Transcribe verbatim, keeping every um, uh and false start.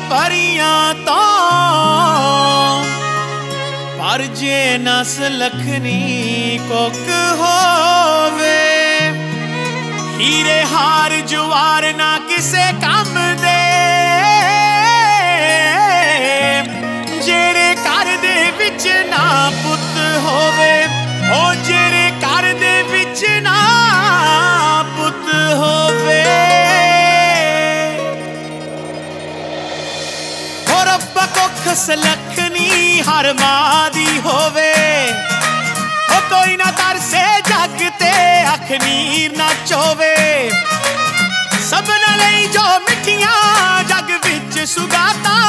परियां तो पर जे नस लखनी कोक होवे हीरे हार जुवार ना किसे काम दे जेरे घर दे विच ना पुत होवे ओ जेरे घर दे विच ना पुत होवे ओ रब्बा कुख सलखनी हर मां दी होवे ओ कोई ना तरसे जग ते अख नीर ना चोवे सबना लई जो मिठियां जग विच सुगाता